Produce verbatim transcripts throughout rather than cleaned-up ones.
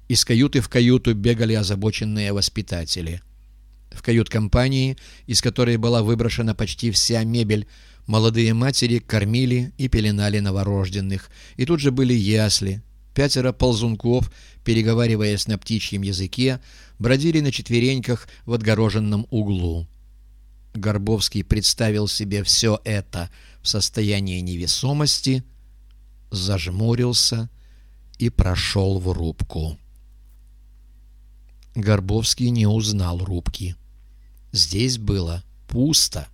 Из каюты в каюту бегали озабоченные воспитатели. В кают-компании, из которой была выброшена почти вся мебель, молодые матери кормили и пеленали новорожденных. И тут же были ясли. Пятеро ползунков, переговариваясь на птичьем языке, бродили на четвереньках в отгороженном углу. Горбовский представил себе все это в состоянии невесомости, зажмурился и прошел в рубку. Горбовский не узнал рубки. Здесь было пусто.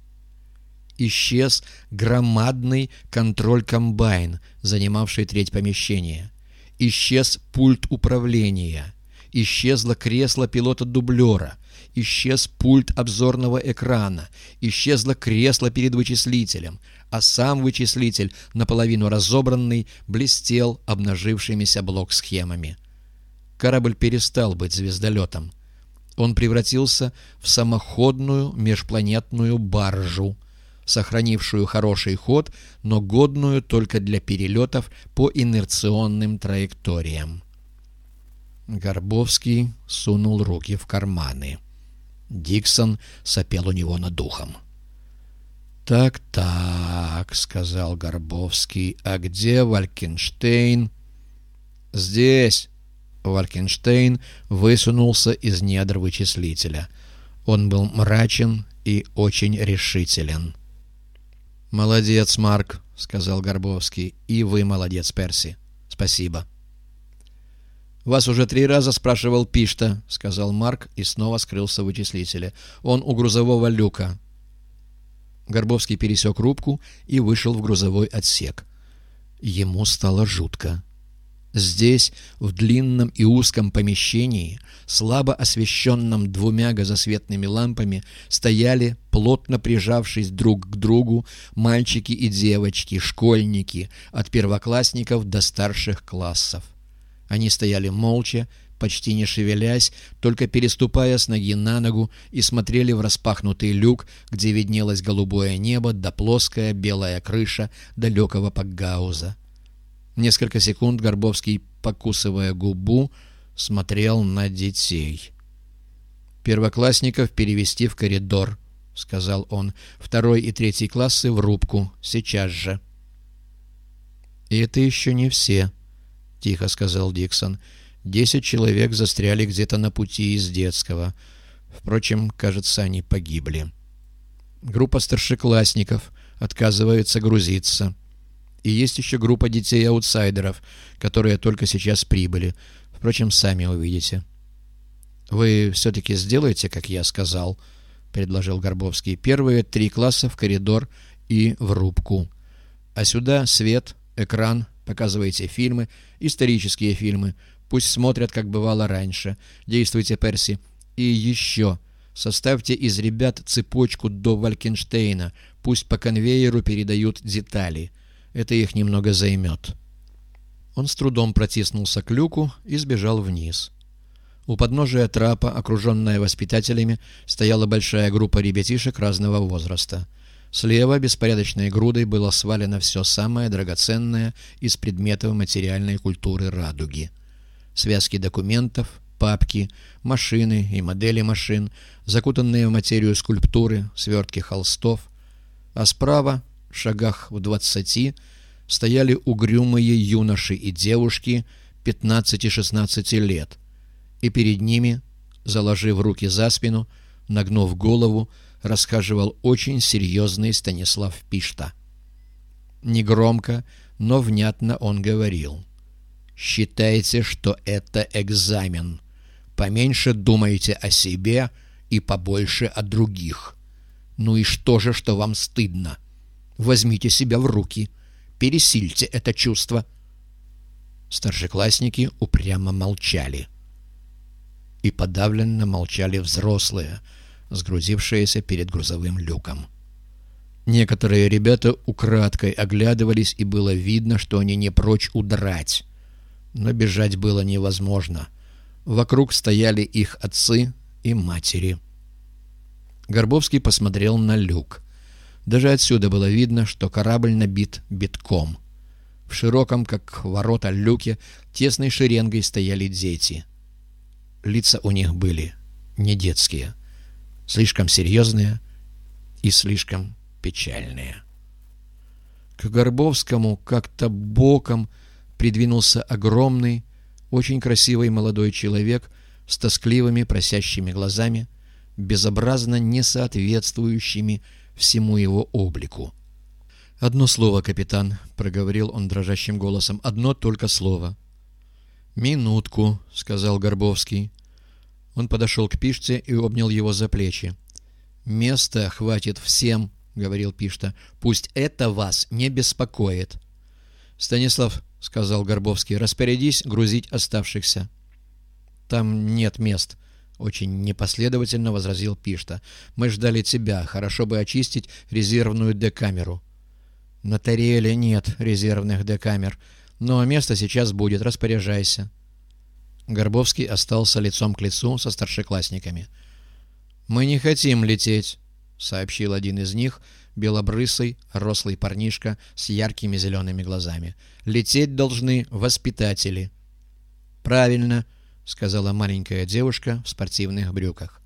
Исчез громадный контроль-комбайн, занимавший треть помещения. Исчез пульт управления. Исчезло кресло пилота-дублера. Исчез пульт обзорного экрана. Исчезло кресло перед вычислителем. А сам вычислитель, наполовину разобранный, блестел обнажившимися блок-схемами. Корабль перестал быть звездолетом. Он превратился в самоходную межпланетную баржу, сохранившую хороший ход, но годную только для перелетов по инерционным траекториям. Горбовский сунул руки в карманы. Диксон сопел у него над ухом. «Так-так», — сказал Горбовский, — «а где Валькенштейн?» «Здесь». Валькенштейн высунулся из недр вычислителя. Он был мрачен и очень решителен. «Молодец, Марк», — сказал Горбовский. «И вы молодец, Перси. Спасибо». «Вас уже три раза спрашивал Пишта», — сказал Марк и снова скрылся в вычислителе. «Он у грузового люка». Горбовский пересек рубку и вышел в грузовой отсек. Ему стало жутко. Здесь, в длинном и узком помещении, слабо освещенном двумя газосветными лампами, стояли, плотно прижавшись друг к другу, мальчики и девочки, школьники, от первоклассников до старших классов. Они стояли молча, почти не шевелясь, только переступая с ноги на ногу, и смотрели в распахнутый люк, где виднелось голубое небо да плоская белая крыша далекого Пакгауза. Несколько секунд Горбовский, покусывая губу, смотрел на детей. «Первоклассников перевести в коридор», — сказал он. «Второй и третий классы в рубку. Сейчас же». «И это еще не все», — тихо сказал Диксон. «Десять человек застряли где-то на пути из детского. Впрочем, кажется, они погибли. Группа старшеклассников отказывается грузиться. И есть еще группа детей-аутсайдеров, которые только сейчас прибыли. Впрочем, сами увидите». «Вы все-таки сделаете, как я сказал», — предложил Горбовский. «Первые три класса в коридор и в рубку. А сюда свет, экран, показывайте фильмы, исторические фильмы. Пусть смотрят, как бывало раньше. Действуйте, Перси. И еще. Составьте из ребят цепочку до Валькенштейна. Пусть по конвейеру передают детали. Это их немного займет». Он с трудом протиснулся к люку и сбежал вниз. У подножия трапа, окруженная воспитателями, стояла большая группа ребятишек разного возраста. Слева беспорядочной грудой было свалено все самое драгоценное из предметов материальной культуры радуги. Связки документов, папки, машины и модели машин, закутанные в материю скульптуры, свертки холстов. А справа, в шагах в двадцати, стояли угрюмые юноши и девушки пятнадцати-шестнадцати лет, и перед ними, заложив руки за спину, нагнув голову, расхаживал очень серьезный Станислав Пишта. Негромко, но внятно он говорил: «Считайте, что это экзамен. Поменьше думайте о себе и побольше о других. Ну и что же, что вам стыдно? Возьмите себя в руки. Пересильте это чувство». Старшеклассники упрямо молчали. И подавленно молчали взрослые, сгрузившиеся перед грузовым люком. Некоторые ребята украдкой оглядывались, и было видно, что они не прочь удрать. Но бежать было невозможно. Вокруг стояли их отцы и матери. Горбовский посмотрел на люк. Даже отсюда было видно, что корабль набит битком. В широком, как ворота, люке тесной шеренгой стояли дети. Лица у них были не детские, слишком серьезные и слишком печальные. К Горбовскому как-то боком придвинулся огромный, очень красивый молодой человек с тоскливыми просящими глазами, безобразно не соответствующими всему его облику. «Одно слово, капитан», — проговорил он дрожащим голосом, — «одно только слово». «Минутку», — сказал Горбовский. Он подошел к Пиште и обнял его за плечи. «Места хватит всем», — говорил Пишта, — «пусть это вас не беспокоит». «Станислав», — сказал Горбовский, — «распорядись грузить оставшихся». «Там нет мест», — очень непоследовательно возразил Пишта. «Мы ждали тебя. Хорошо бы очистить резервную декамеру». «На Тариэле нет резервных декамер, но место сейчас будет. Распоряжайся». Горбовский остался лицом к лицу со старшеклассниками. «Мы не хотим лететь», — сообщил один из них, белобрысый, рослый парнишка с яркими зелеными глазами. «Лететь должны воспитатели». «Правильно», — сказала маленькая девушка в спортивных брюках.